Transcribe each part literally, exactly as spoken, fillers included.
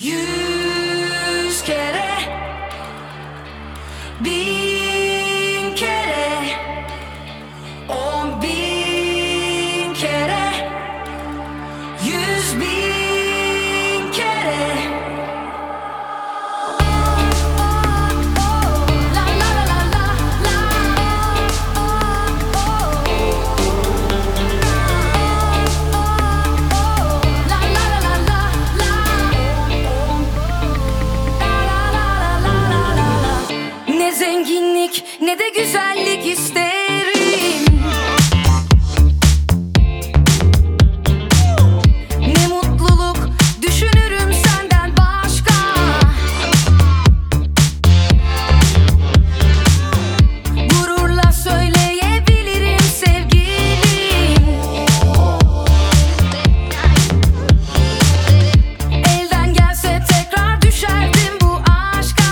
Yüz kere, bin kere, on bin kere, yüz bin kere. La la la la la la. La la la la la la. Ne zenginlik ne de güzellik isterim. Ne mutluluk düşünürüm senden başka. Gururla söyleyebilirim sevgilim. Elden gelse tekrar düşerdim bu aşka.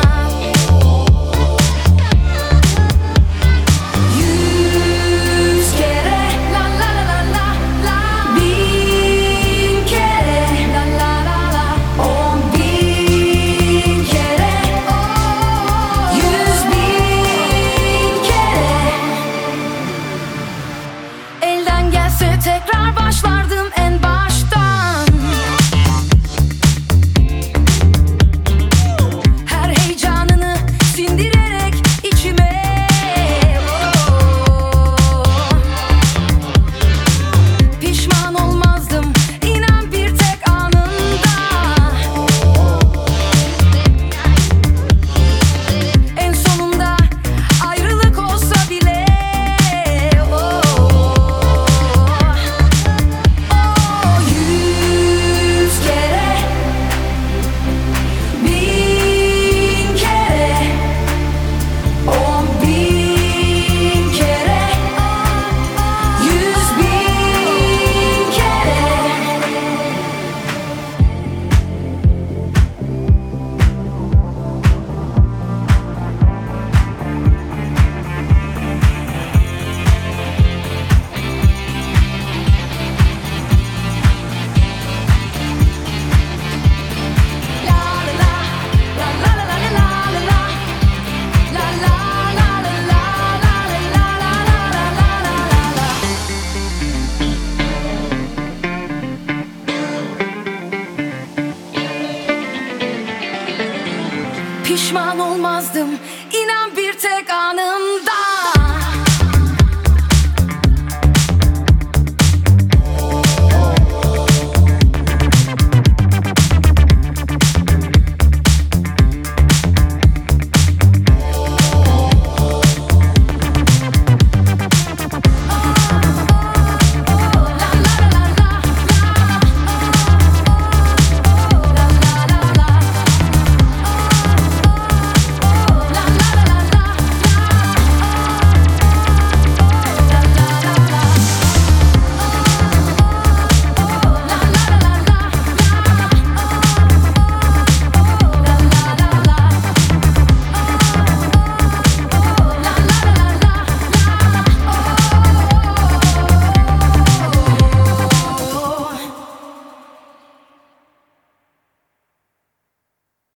Yüz kere, la la la la la la. Bin kere, la la la la. On bin kere, yüz bin kere. Elden gelse tekrar başlardım en baştan. Her heyecanını sindirerek içime. Pişman olmazdım inan bir tek anında. En sonunda ayrılık olsa bile. Yüz kere, bin kere, on bin kere, yüz bin kere. La la la, la la la la la la la. La la la la la la la la la la la. Pişman olmazdım inan bir tek anında.